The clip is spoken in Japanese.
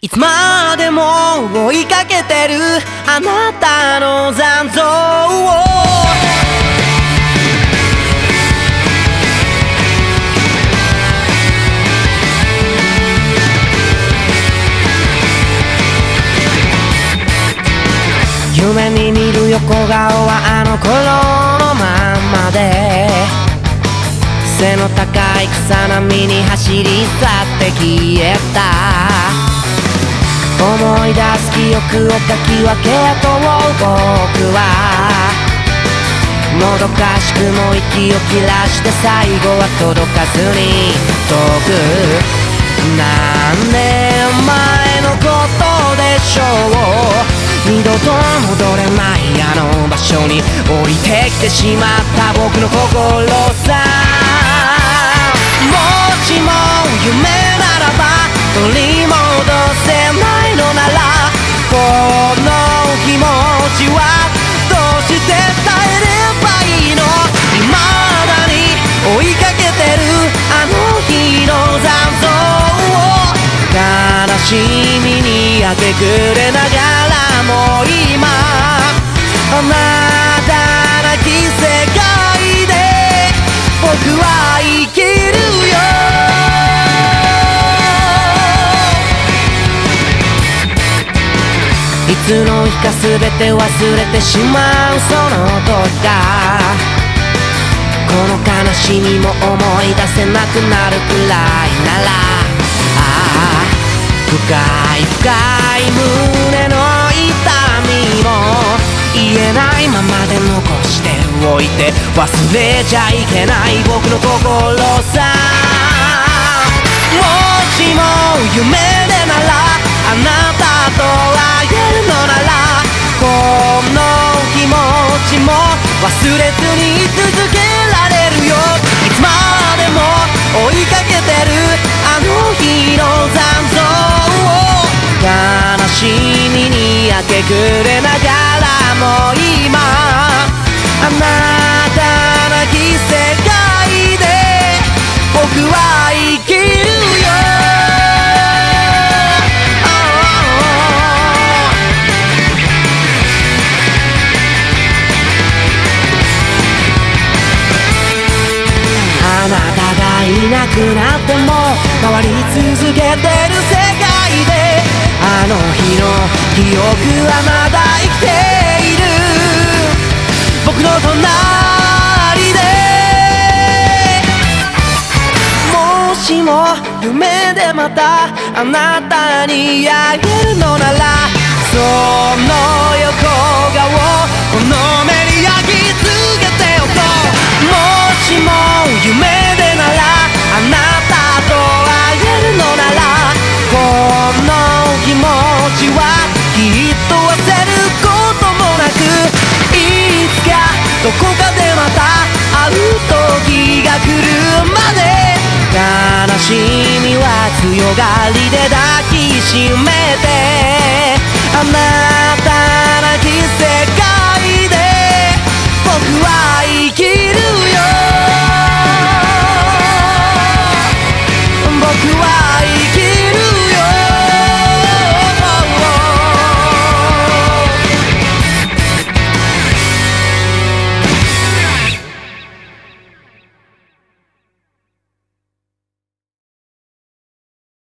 いつまでも追いかけてるあなたの残像を夢に見る横顔はあの頃のまんまで背の高い草波に走り去って消えた思い出す記憶をかき分けと僕はもどかしくも息を切らして最後は届かずに遠く何年前のことでしょう二度と戻れないあの場所に降りてきてしまった僕の心さもしも夢ならば取り戻せないのならこの気持ちはどうして伝えればいいの未だに追いかけてるあの日の残像を悲しみに明け暮れながらも今あなたなき世界で僕は生きるよいつの日か全て忘れてしまうその時だこの悲しみも思い出せなくなるくらいなら深い深い胸の痛みも言えないままで残しておいて忘れちゃいけない僕の心さもしも夢でならあなたと会えるのならこの気持ちも忘れずに続けられるよいつまでも追いかけてるあの日の残像を悲しみに明け暮れながらも今あなたなき世界で僕は生きるよあなたがいなくなっても変わり続けてる世界であの日の記憶はまだ生きている僕の隣でもしも夢でまたあなたに会えるのならその横顔この目に焼き付けておこうもしも夢でならあなたと会えるのならこの気持ちはきっと忘れることもなくいつかどこかでまた会う時が来るまで悲しみは強がりで抱きしめてあなたなき世界で僕は生きるよ僕は生きる